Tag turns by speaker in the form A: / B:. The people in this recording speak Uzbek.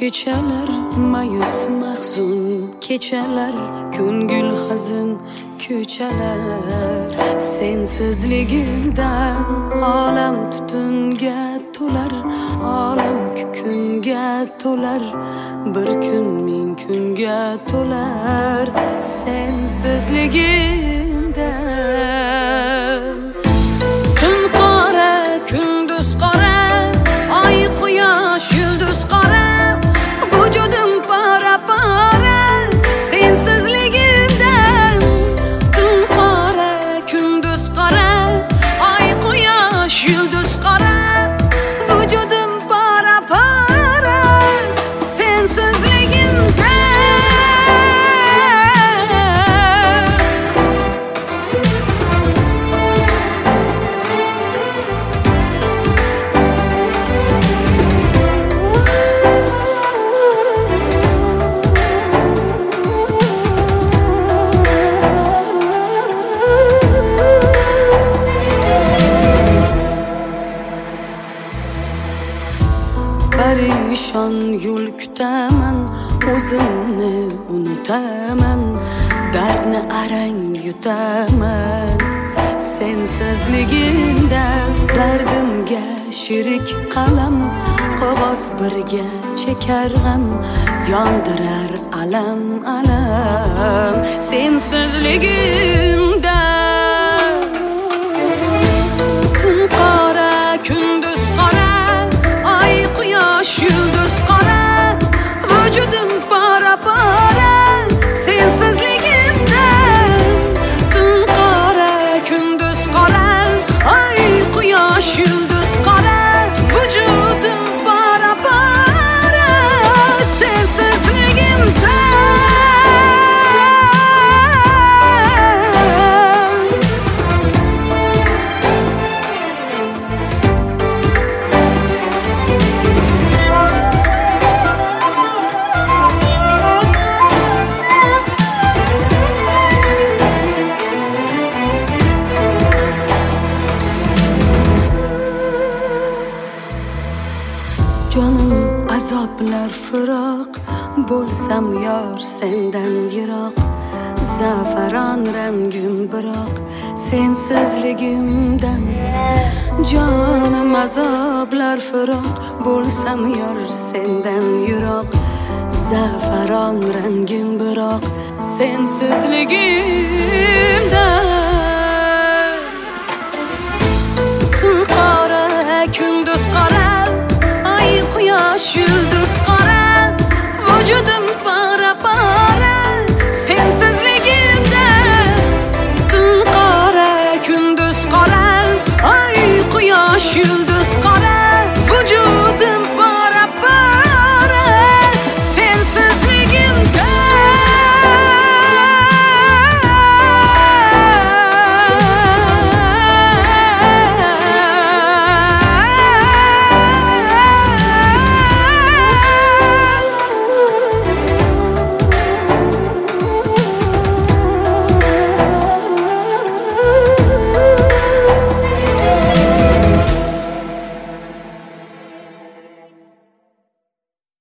A: kechalar mayus mahzun kechalar ko'ngil hazin ko'chalar sensizligimdan olam tutunga to'lar olam kunga to'lar bir kun ming kunga to'lar sensizligimdan tun qora kunduz qora oy quyosh yulduz qora vujudim para para sensizligimdan tun qora kunduz qora oy quyosh yulduz qora vujudim para para sensizligimdan perişan yo'l kutaman o'zimni unutaman dardni arang yutaman sensizligimda dardimga sherik qalam qog'oz birga chekar g'am yondirar alam alam sensizligimda tun qora kunduz qora ay quyosh yulduz qora vujudim para para sensizligimdan tun qora kunduz qora ay quyosh yulduz qora vujudim para para sensizligimdan Canım azoblar firoq bo'lsam yor sendan yiroq zafaron rangim biroq sensizligimdan Canım azoblar firoq bo'lsam yor sendan yiroq zafaron rangim biroq sensizligimdan tun qora kunduz qora ay quyosh